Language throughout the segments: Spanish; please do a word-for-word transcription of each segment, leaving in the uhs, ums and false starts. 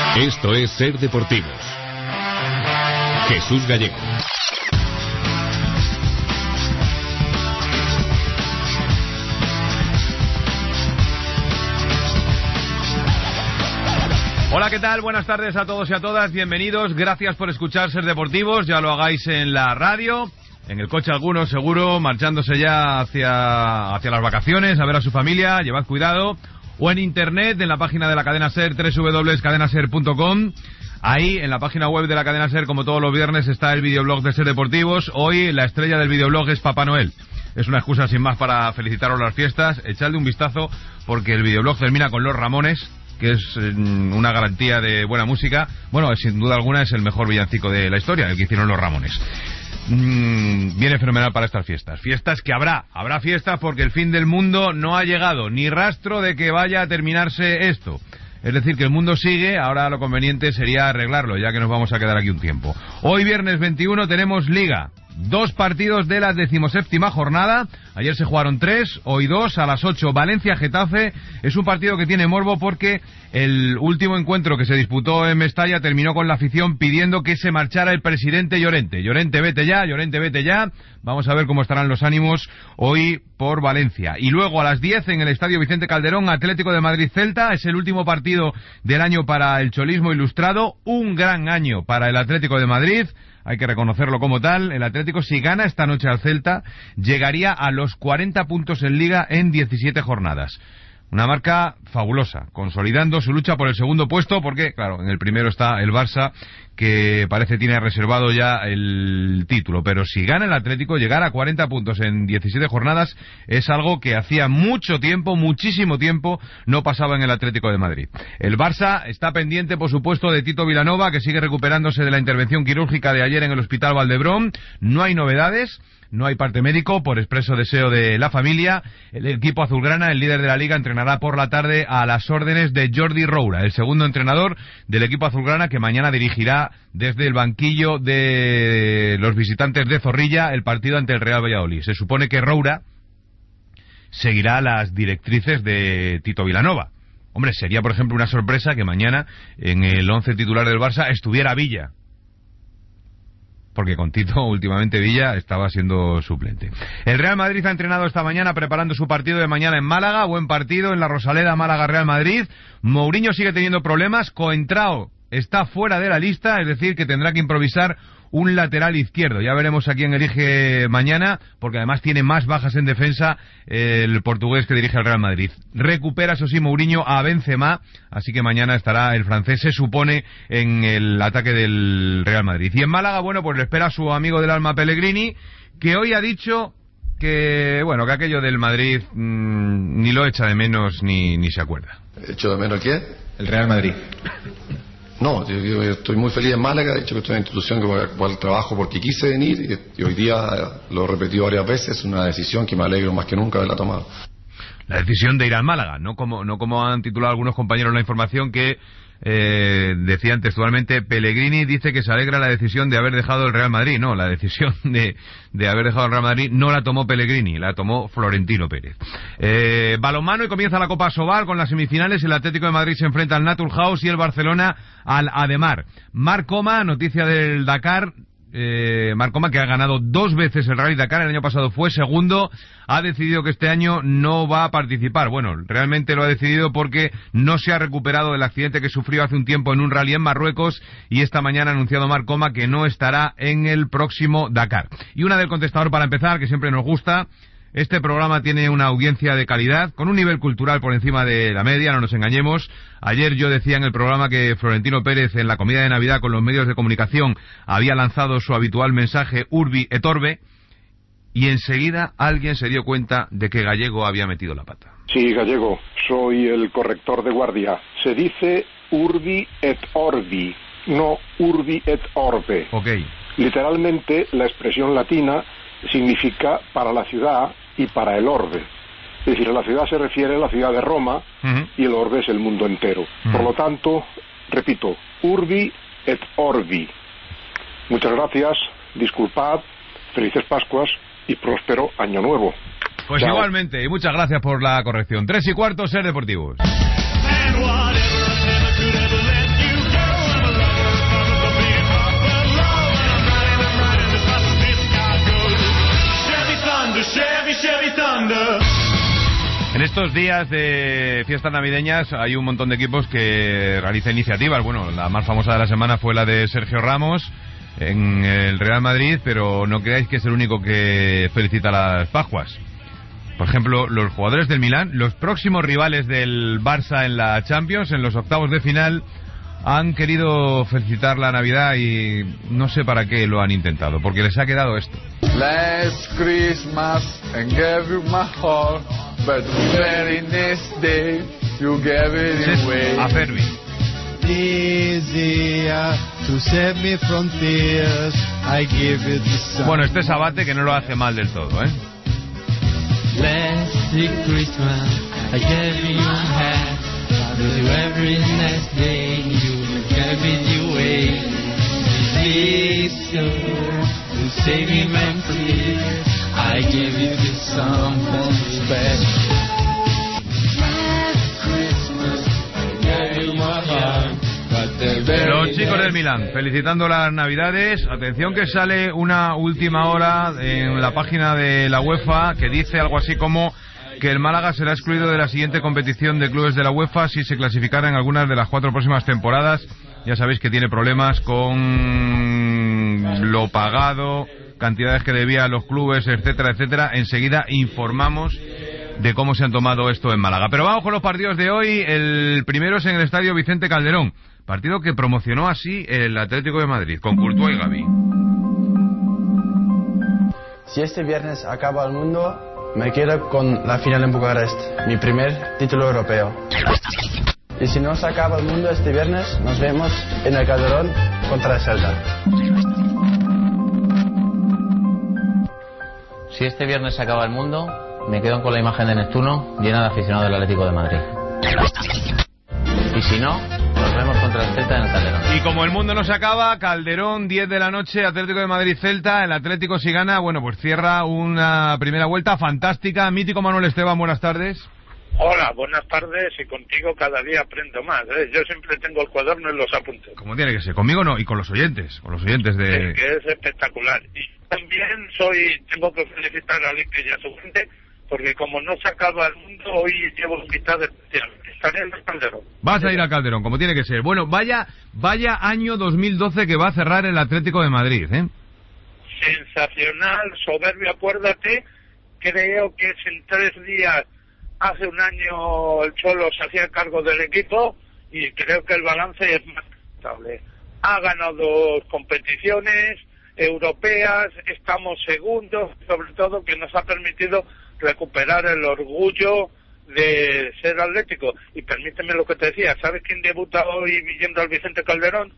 Esto es Ser Deportivos. Jesús Gallego. Hola, ¿qué tal? Buenas tardes a todos y a todas, bienvenidos, gracias por escuchar Ser Deportivos, ya lo hagáis en la radio, en el coche algunos seguro, marchándose ya hacia, hacia las vacaciones, a ver a su familia, llevad cuidado, o en internet, en la página de la cadena Ser, doble u doble u doble u punto cadena ser punto com, ahí en la página web de la cadena Ser, como todos los viernes, está el videoblog de Ser Deportivos. Hoy la estrella del videoblog es Papá Noel. Es una excusa sin más para felicitaros las fiestas, echadle un vistazo porque el videoblog termina con Los Ramones, que es una garantía de buena música. Bueno, sin duda alguna es el mejor villancico de la historia, el que hicieron Los Ramones. Mm, viene fenomenal para estas fiestas. Fiestas que habrá, habrá fiestas porque el fin del mundo no ha llegado, ni rastro de que vaya a terminarse esto. Es decir, que el mundo sigue, ahora lo conveniente sería arreglarlo, ya que nos vamos a quedar aquí un tiempo. Hoy, viernes veintiuno, tenemos Liga. Dos partidos de la decimoséptima jornada. Ayer se jugaron tres, hoy dos, a las ocho, Valencia-Getafe. Es un partido que tiene morbo porque el último encuentro que se disputó en Mestalla terminó con la afición pidiendo que se marchara el presidente Llorente. Llorente, vete ya, Llorente, vete ya. Vamos a ver cómo estarán los ánimos hoy por Valencia. Y luego a las diez en el Estadio Vicente Calderón, Atlético de Madrid-Celta. Es el último partido del año para el cholismo ilustrado. Un gran año para el Atlético de Madrid. Hay que reconocerlo como tal. El Atlético, si gana esta noche al Celta, llegaría a los cuarenta puntos en Liga en diecisiete jornadas. Una marca fabulosa, consolidando su lucha por el segundo puesto, porque, claro, en el primero está el Barça, que parece tiene reservado ya el título. Pero si gana el Atlético, llegar a cuarenta puntos en diecisiete jornadas es algo que hacía mucho tiempo, muchísimo tiempo, no pasaba en el Atlético de Madrid. El Barça está pendiente, por supuesto, de Tito Vilanova, que sigue recuperándose de la intervención quirúrgica de ayer en el Hospital Valdebrón. No hay novedades. No hay parte médico, por expreso deseo de la familia. El equipo azulgrana, el líder de la Liga, entrenará por la tarde a las órdenes de Jordi Roura, el segundo entrenador del equipo azulgrana, que mañana dirigirá desde el banquillo de los visitantes de Zorrilla el partido ante el Real Valladolid. Se supone que Roura seguirá las directrices de Tito Vilanova. Hombre, sería, por ejemplo, una sorpresa que mañana en el once titular del Barça estuviera Villa, porque con Tito últimamente Villa estaba siendo suplente. El Real Madrid ha entrenado esta mañana preparando su partido de mañana en Málaga. Buen partido en la Rosaleda, Málaga-Real Madrid. Mourinho sigue teniendo problemas. Coentrao está fuera de la lista, es decir, que tendrá que improvisar un lateral izquierdo. Ya veremos a quién elige mañana, porque además tiene más bajas en defensa el portugués que dirige el Real Madrid. Recupera, eso sí, Mourinho a Benzema, así que mañana estará el francés, se supone, en el ataque del Real Madrid. Y en Málaga, bueno, pues le espera a su amigo del alma Pellegrini, que hoy ha dicho que, bueno, que aquello del Madrid mmm, ni lo echa de menos ni, ni se acuerda. ¿Echo de menos qué? El Real Madrid. No, yo, yo estoy muy feliz en Málaga, he dicho que estoy en una institución que cual trabajo porque quise venir y, y hoy día lo he repetido varias veces, es una decisión que me alegro más que nunca de haberla tomado. La decisión de ir al Málaga, no como, no como han titulado algunos compañeros la información que eh, decían textualmente, Pellegrini dice que se alegra la decisión de haber dejado el Real Madrid. No, la decisión de, de haber dejado el Real Madrid no la tomó Pellegrini, la tomó Florentino Pérez. Eh, balonmano, y comienza la Copa Sobal con las semifinales. El Atlético de Madrid se enfrenta al Naturhaus y el Barcelona al Ademar. Marc Coma, noticia del Dakar. Eh, Marc Coma, que ha ganado dos veces el Rally Dakar, el año pasado fue segundo, ha decidido que este año no va a participar. Bueno, realmente lo ha decidido porque no se ha recuperado del accidente que sufrió hace un tiempo en un rally en Marruecos, y esta mañana ha anunciado Marc Coma que no estará en el próximo Dakar. Y una del contestador para empezar, que siempre nos gusta. Este programa tiene una audiencia de calidad, con un nivel cultural por encima de la media, no nos engañemos. Ayer yo decía en el programa que Florentino Pérez, en la comida de Navidad con los medios de comunicación, había lanzado su habitual mensaje Urbi et Orbe, y enseguida alguien se dio cuenta de que Gallego había metido la pata. Sí, Gallego, soy el corrector de guardia. Se dice Urbi et Orbi, no Urbi et Orbe. Ok. Literalmente, la expresión latina significa para la ciudad y para el orbe. Es decir, a la ciudad se refiere a la ciudad de Roma, uh-huh, y el orbe es el mundo entero. Uh-huh. Por lo tanto, repito, Urbi et Orbi. Muchas gracias, disculpad, felices Pascuas y próspero Año Nuevo. Pues Chao. Igualmente, y muchas gracias por la corrección. Tres y cuarto, Ser Deportivos. Chevy, Chevy Thunder. En estos días de fiestas navideñas hay un montón de equipos que realizan iniciativas. Bueno, la más famosa de la semana fue la de Sergio Ramos en el Real Madrid, pero no creáis que es el único que felicita las Pascuas. Por ejemplo, los jugadores del Milán, los próximos rivales del Barça en la Champions, en los octavos de final, han querido felicitar la Navidad y no sé para qué lo han intentado, porque les ha quedado esto. Last Christmas and gave you my heart, but the very next day you gave it away. A Fermi. Bueno, este es Abate, que no lo hace mal del todo, ¿eh? Last Christmas I gave you my heart, but every next day you gave it away. Please, to save me, man, please, I give you this something special. Last Christmas I gave you my heart. Los chicos del Milán, felicitando las Navidades. Atención que sale una última hora en la página de la UEFA que dice algo así como que el Málaga será excluido de la siguiente competición de clubes de la UEFA si se clasificara en algunas de las cuatro próximas temporadas. Ya sabéis que tiene problemas con lo pagado, cantidades que debía a los clubes, etcétera, etcétera. Enseguida informamos de cómo se han tomado esto en Málaga. Pero vamos con los partidos de hoy. El primero es en el Estadio Vicente Calderón. Partido que promocionó así el Atlético de Madrid, con Courtois y Gavi. Si este viernes acaba el mundo, me quedo con la final en Bucarest, mi primer título europeo. Y si no se acaba el mundo este viernes, nos vemos en el Calderón contra el Celta. Si este viernes se acaba el mundo, me quedo con la imagen de Neptuno llena de aficionados del Atlético de Madrid. Y si no, nos vemos contra el Celta en el Calderón. Y como el mundo no se acaba, Calderón, diez de la noche, Atlético de Madrid-Celta. El Atlético, si gana, bueno, pues cierra una primera vuelta fantástica. Mítico Manuel Esteban, buenas tardes. Hola, buenas tardes, y contigo cada día aprendo más, ¿eh? Yo siempre tengo el cuaderno en los apuntes. Como tiene que ser, conmigo no, y con los oyentes, con los oyentes de... Es que es espectacular. Y también soy, tengo que felicitar a Lique y a su gente, porque como no se acaba el mundo, hoy llevo invitado especial. Estaré en el Calderón. Vas a ir al Calderón, como tiene que ser. Bueno, vaya vaya año dos mil doce que va a cerrar el Atlético de Madrid, ¿eh? Sensacional, soberbio, acuérdate, creo que es en tres días, hace un año el Cholo se hacía cargo del equipo, y creo que el balance es más estable. Ha ganado dos competiciones europeas, estamos segundos, sobre todo que nos ha permitido recuperar el orgullo de ser atlético. Y permíteme lo que te decía, ¿sabes quién debuta hoy yendo al Vicente Calderón?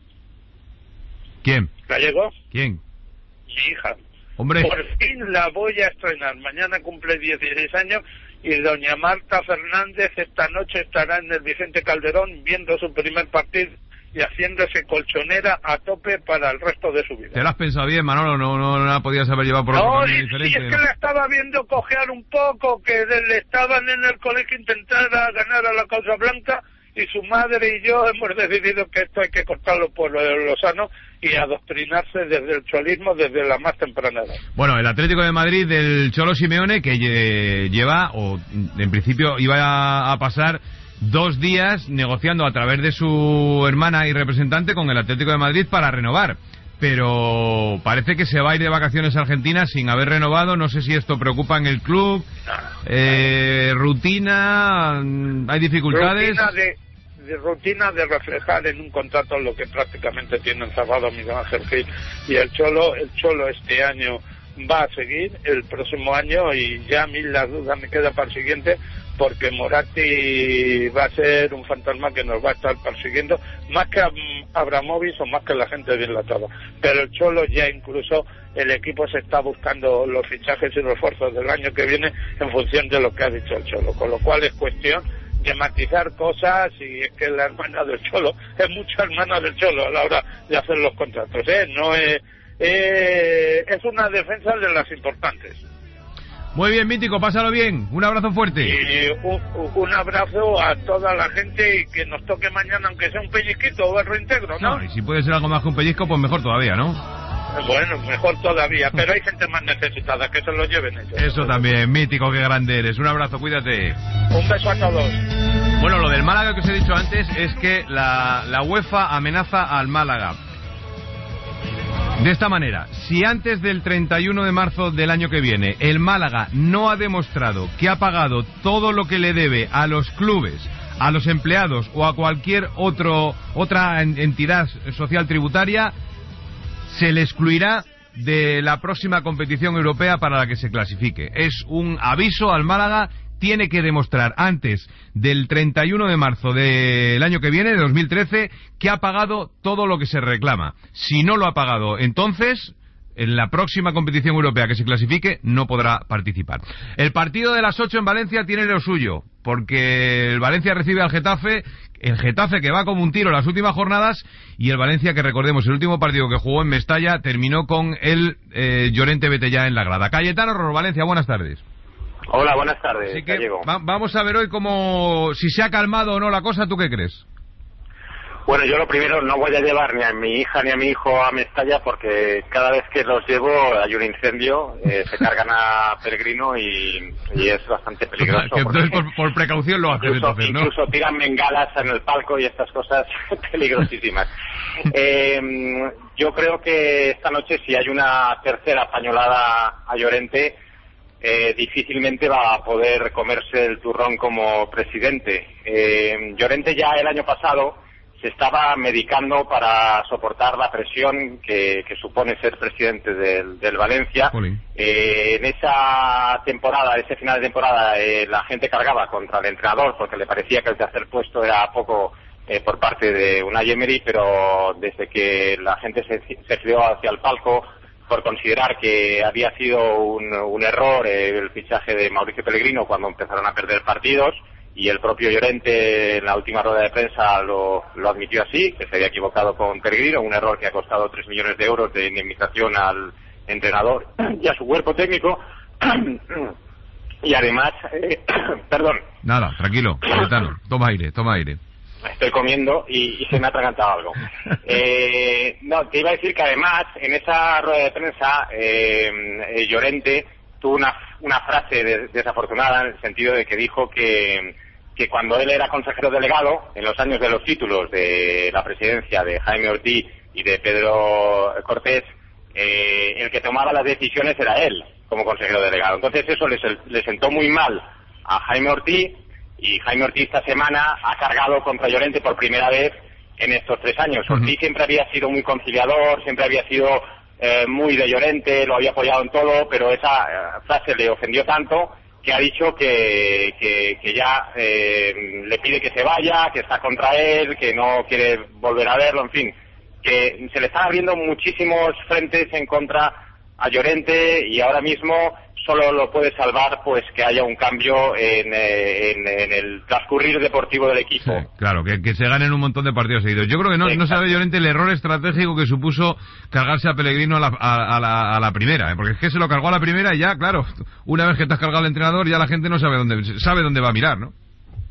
¿Quién? ¿Gallego? ¿Quién? Mi hija. Hombre. Por fin la voy a estrenar. Mañana cumple dieciséis años y doña Marta Fernández esta noche estará en el Vicente Calderón viendo su primer partido y haciéndose colchonera a tope para el resto de su vida. ¿Te lo has pensado bien, Manolo? No, no, no la podías haber llevado por no, otro camino y, diferente. Y es que ¿no? la estaba viendo cojear un poco, que le estaban en el colegio intentar ganar a la causa blanca, y su madre y yo hemos decidido que esto hay que cortarlo por lo sano y adoctrinarse desde el cholismo desde la más temprana edad. Bueno, el Atlético de Madrid del Cholo Simeone, que lleva, o en principio iba a pasar dos días negociando a través de su hermana y representante con el Atlético de Madrid para renovar, pero parece que se va a ir de vacaciones a Argentina sin haber renovado. No sé si esto preocupa en el club. Eh, rutina, hay dificultades. Rutina de, de rutina de reflejar en un contrato lo que prácticamente tiene encerrado Miguel Ángel Gil y el Cholo. El Cholo este año va a seguir, el próximo año, y ya a mí la duda me queda para el siguiente, porque Moratti va a ser un fantasma que nos va a estar persiguiendo más que a Abramovich o más que la gente bien latada. Pero el Cholo ya incluso el equipo se está buscando los fichajes y los refuerzos del año que viene en función de lo que ha dicho el Cholo, con lo cual es cuestión de matizar cosas, y es que la hermana del Cholo es mucha hermana del Cholo a la hora de hacer los contratos, ¿eh? No es, eh, es una defensa de las importantes. Muy bien, Mítico, pásalo bien. Un abrazo fuerte. Y un, un abrazo a toda la gente, y que nos toque mañana, aunque sea un pellizquito o el reintegro, ¿no? No, y si puede ser algo más que un pellizco, pues mejor todavía, ¿no? Bueno, mejor todavía, pero hay gente más necesitada, que se lo lleven ellos. Eso también, mítico, qué grande eres. Un abrazo, cuídate. Un beso a todos. Bueno, lo del Málaga que os he dicho antes es que la, la UEFA amenaza al Málaga de esta manera: si antes del treinta y uno de marzo del año que viene el Málaga no ha demostrado que ha pagado todo lo que le debe a los clubes, a los empleados o a cualquier otro otra entidad social tributaria, se le excluirá de la próxima competición europea para la que se clasifique. Es un aviso al Málaga. Tiene que demostrar antes del treinta y uno de marzo del año que viene, de dos mil trece, que ha pagado todo lo que se reclama. Si no lo ha pagado, entonces, en la próxima competición europea que se clasifique, no podrá participar. El partido de las ocho en Valencia tiene lo suyo, porque el Valencia recibe al Getafe, el Getafe que va como un tiro en las últimas jornadas, y el Valencia que, recordemos, el último partido que jugó en Mestalla terminó con el eh, Llorente vete ya en la grada. Cayetano Ror, Valencia, buenas tardes. Hola, buenas tardes. Así que va, vamos a ver hoy cómo, si se ha calmado o no la cosa. ¿Tú qué crees? Bueno, yo lo primero, no voy a llevar ni a mi hija ni a mi hijo a Mestalla, porque cada vez que los llevo hay un incendio, eh, se cargan a Pellegrino y, y es bastante peligroso. Que entonces por, por precaución lo haces, incluso, entonces, ¿no? Incluso tiran bengalas en el palco y estas cosas peligrosísimas. eh, yo creo que esta noche, si hay una tercera pañolada a Llorente, Eh, difícilmente va a poder comerse el turrón como presidente. Eh, Llorente ya el año pasado se estaba medicando para soportar la presión que, que supone ser presidente del, del Valencia. Eh, en esa temporada, ese final de temporada, eh, la gente cargaba contra el entrenador porque le parecía que el tercer puesto era poco eh, por parte de Unai Emery, pero desde que la gente se, se giró hacia el palco por considerar que había sido un, un error eh, el fichaje de Mauricio Pellegrino cuando empezaron a perder partidos, y el propio Llorente en la última rueda de prensa lo, lo admitió así, que se había equivocado con Pellegrino, un error que ha costado tres millones de euros de indemnización al entrenador y a su cuerpo técnico. Y además, eh, perdón. Nada, tranquilo, Cayetano, toma aire, toma aire. Estoy comiendo y, y se me ha atragantado algo. Eh, no, te iba a decir que además, en esa rueda de prensa, eh, eh, Llorente tuvo una, una frase de, desafortunada, en el sentido de que dijo que, que cuando él era consejero delegado, en los años de los títulos de la presidencia de Jaime Ortiz y de Pedro Cortés, eh, el que tomaba las decisiones era él, como consejero delegado. Entonces eso le, le sentó muy mal a Jaime Ortiz, y Jaime Ortiz esta semana ha cargado contra Llorente por primera vez en estos tres años. Uh-huh. Ortiz siempre había sido muy conciliador, siempre había sido eh, muy de Llorente, lo había apoyado en todo, pero esa eh, frase le ofendió tanto que ha dicho que, que, que ya eh, le pide que se vaya, que está contra él, que no quiere volver a verlo, en fin, que se le están abriendo muchísimos frentes en contra a Llorente, y ahora mismo solo lo puede salvar pues que haya un cambio en, en, en el transcurrir deportivo del equipo. Sí, claro, que, que se ganen un montón de partidos seguidos. Yo creo que no, no sabe Llorente el error estratégico que supuso cargarse a Pellegrino a la, a, a la, a la primera, ¿eh? Porque es que se lo cargó a la primera y ya, claro, una vez que te has cargado al entrenador, ya la gente no sabe dónde sabe dónde va a mirar, ¿no?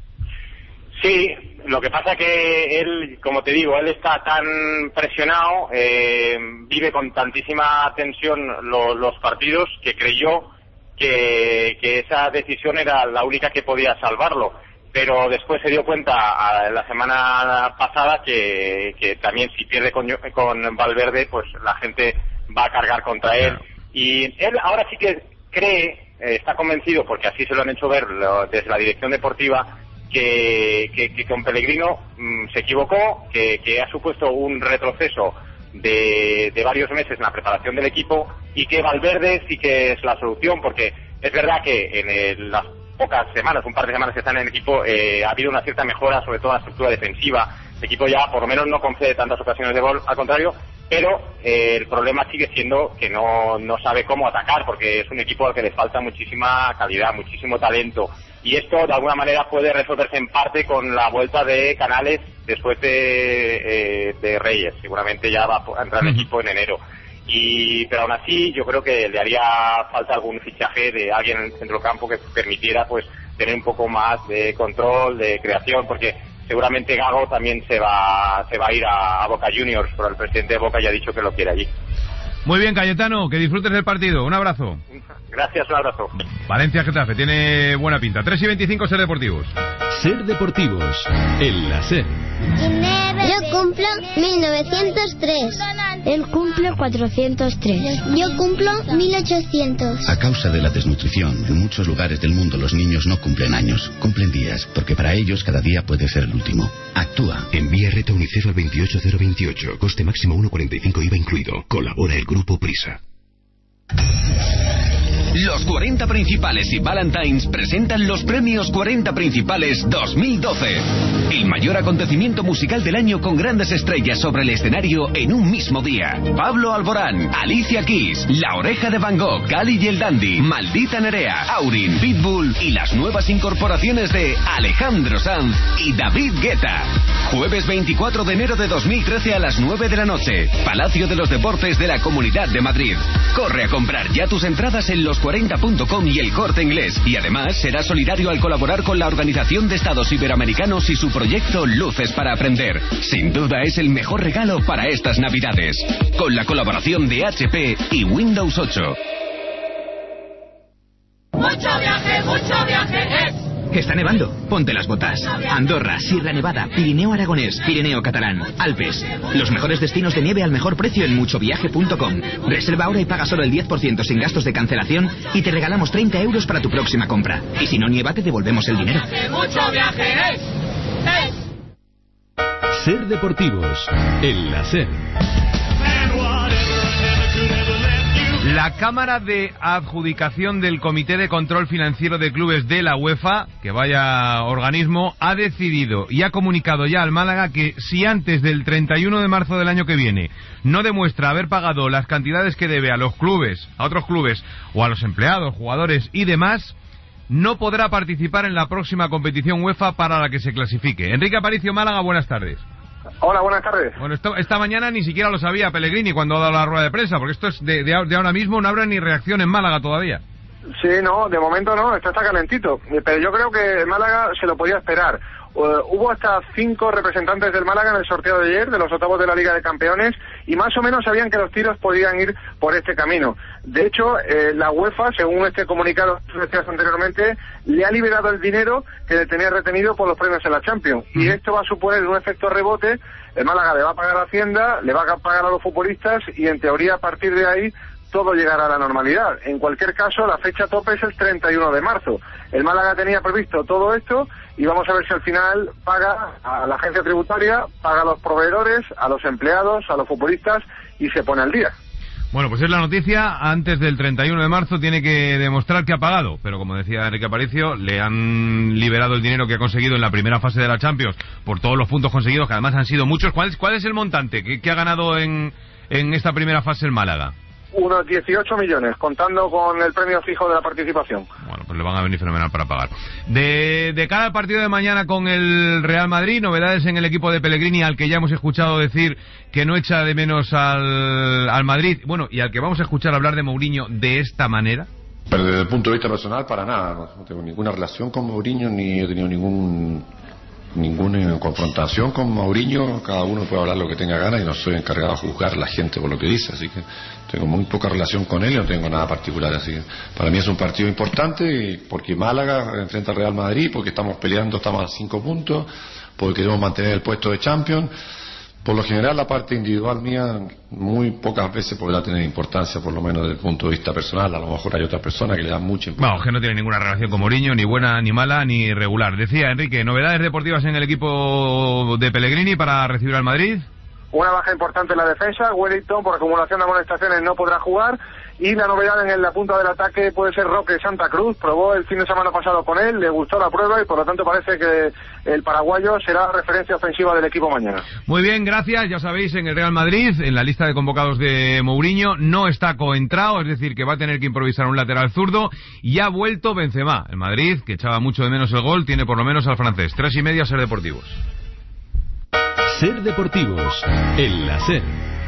Sí, lo que pasa que él, como te digo, él está tan presionado, eh, vive con tantísima tensión lo, los partidos, que creyó que, que esa decisión era la única que podía salvarlo. Pero después se dio cuenta a, la semana pasada que, que también si pierde con, con Valverde, pues la gente va a cargar contra él. Y él ahora sí que cree, eh, está convencido, porque así se lo han hecho ver lo, desde la dirección deportiva, que, que, que con Pellegrino mmm, se equivocó, que, que ha supuesto un retroceso de, de varios meses en la preparación del equipo, y que Valverde sí que es la solución, porque es verdad que en el, las pocas semanas, un par de semanas que están en el equipo, eh, ha habido una cierta mejora, sobre todo en la estructura defensiva. El equipo ya por lo menos no concede tantas ocasiones de gol, al contrario, pero eh, el problema sigue siendo que no, no sabe cómo atacar, porque es un equipo al que le falta muchísima calidad, muchísimo talento, y esto de alguna manera puede resolverse en parte con la vuelta de Canales después de, eh, de Reyes. Seguramente ya va a entrar el equipo en enero. Y pero aún así yo creo que le haría falta algún fichaje de alguien en el centrocampo que permitiera pues tener un poco más de control, de creación, porque seguramente Gago también se va se va a ir a, a Boca Juniors, pero el presidente de Boca ya ha dicho que lo quiere allí. Muy bien, Cayetano, que disfrutes del partido. Un abrazo. Gracias, un abrazo. Valencia-Getafe, tiene buena pinta. tres y veinticinco, Ser Deportivos. Ser Deportivos, en la Ser. Yo cumplo mil novecientos tres. Él cumple cuatrocientos tres. Yo cumplo mil ochocientos. A causa de la desnutrición, en muchos lugares del mundo los niños no cumplen años, cumplen días, porque para ellos cada día puede ser el último. Actúa. Envía Reta UNICEF al veintiocho cero veintiocho. Coste máximo uno cuarenta y cinco I V A incluido. Colabora el Grupo Prisa. Los cuarenta Principales y Valentines presentan los premios cuarenta Principales dos mil doce. El mayor acontecimiento musical del año con grandes estrellas sobre el escenario en un mismo día. Pablo Alborán, Alicia Keys, La Oreja de Van Gogh, Cali y el Dandy, Maldita Nerea, Aurin, Pitbull y las nuevas incorporaciones de Alejandro Sanz y David Guetta. Jueves veinticuatro de enero de dos mil trece a las nueve de la noche. Palacio de los Deportes de la Comunidad de Madrid. Corre a comprar ya tus entradas en los cuarenta punto com y el Corte Inglés. Y además será solidario al colaborar con la Organización de Estados Iberoamericanos y su proyecto Luces para Aprender. Sin duda es el mejor regalo para estas Navidades. Con la colaboración de H P y Windows ocho. Mucho viaje, mucho viaje es. Está nevando, ponte las botas. Andorra, Sierra Nevada, Pirineo Aragonés, Pirineo Catalán, Alpes. Los mejores destinos de nieve al mejor precio en mucho viaje punto com. Reserva ahora y paga solo el diez por ciento sin gastos de cancelación y te regalamos treinta euros para tu próxima compra. Y si no nieva, te devolvemos el dinero. Mucho viaje es. es. Ser Deportivos, en la Ser. La Cámara de Adjudicación del Comité de Control Financiero de Clubes de la UEFA, que vaya organismo, ha decidido y ha comunicado ya al Málaga que si antes del treinta y uno de marzo del año que viene no demuestra haber pagado las cantidades que debe a los clubes, a otros clubes o a los empleados, jugadores y demás, no podrá participar en la próxima competición UEFA para la que se clasifique. Enrique Aparicio, Málaga, buenas tardes. Hola, buenas tardes. Bueno, esto, esta mañana ni siquiera lo sabía Pellegrini cuando ha dado la rueda de prensa, porque esto es de, de, de ahora mismo, no habrá ni reacción en Málaga todavía. Sí, no, de momento no, esto está calentito, pero yo creo que Málaga se lo podía esperar. Uh, hubo hasta cinco representantes del Málaga en el sorteo de ayer, de los octavos de la Liga de Campeones, y más o menos sabían que los tiros podían ir por este camino. De hecho, eh, la UEFA, según este comunicado que decías anteriormente, le ha liberado el dinero que le tenía retenido por los premios en la Champions. Y esto va a suponer un efecto rebote. El Málaga le va a pagar a Hacienda, le va a pagar a los futbolistas y, en teoría, a partir de ahí todo llegará a la normalidad. En cualquier caso, la fecha tope es el treinta y uno de marzo. El Málaga tenía previsto todo esto y vamos a ver si al final paga a la agencia tributaria, paga a los proveedores, a los empleados, a los futbolistas y se pone al día. Bueno, pues es la noticia. Antes del treinta y uno de marzo tiene que demostrar que ha pagado, pero como decía Enrique Aparicio, le han liberado el dinero que ha conseguido en la primera fase de la Champions por todos los puntos conseguidos, que además han sido muchos. ¿Cuál es, cuál es el montante que, que ha ganado en, en esta primera fase el Málaga? Unos dieciocho millones, contando con el premio fijo de la participación. Bueno, pues le van a venir fenomenal para pagar. De, de cara al partido de mañana con el Real Madrid, novedades en el equipo de Pellegrini, al que ya hemos escuchado decir que no echa de menos al, al Madrid, bueno, y al que vamos a escuchar hablar de Mourinho de esta manera. Pero desde el punto de vista personal, para nada. No, no tengo ninguna relación con Mourinho, ni he tenido ningún... ninguna confrontación con Mourinho. Cada uno puede hablar lo que tenga ganas y no soy encargado de juzgar a la gente por lo que dice, así que tengo muy poca relación con él y no tengo nada particular, así que para mí es un partido importante porque Málaga enfrenta al Real Madrid, porque estamos peleando, estamos a cinco puntos, porque queremos mantener el puesto de Champions. Por lo general, la parte individual mía muy pocas veces podrá tener importancia, por lo menos desde el punto de vista personal. A lo mejor hay otras personas que le dan mucha importancia. Vamos, que no tiene ninguna relación con Mourinho, ni buena, ni mala, ni regular. Decía Enrique, novedades deportivas en el equipo de Pellegrini para recibir al Madrid. Una baja importante en la defensa. Wellington, por acumulación de amonestaciones, no podrá jugar. Y la novedad en la punta del ataque puede ser Roque Santa Cruz. Probó el fin de semana pasado con él, le gustó la prueba y por lo tanto parece que el paraguayo será referencia ofensiva del equipo mañana. Muy bien, gracias. Ya sabéis, en el Real Madrid, en la lista de convocados de Mourinho, no está Coentrao, es decir, que va a tener que improvisar un lateral zurdo. Y ha vuelto Benzema. El Madrid, que echaba mucho de menos el gol, tiene por lo menos al francés. Tres y media, Ser Deportivos. Ser Deportivos, en la Ser.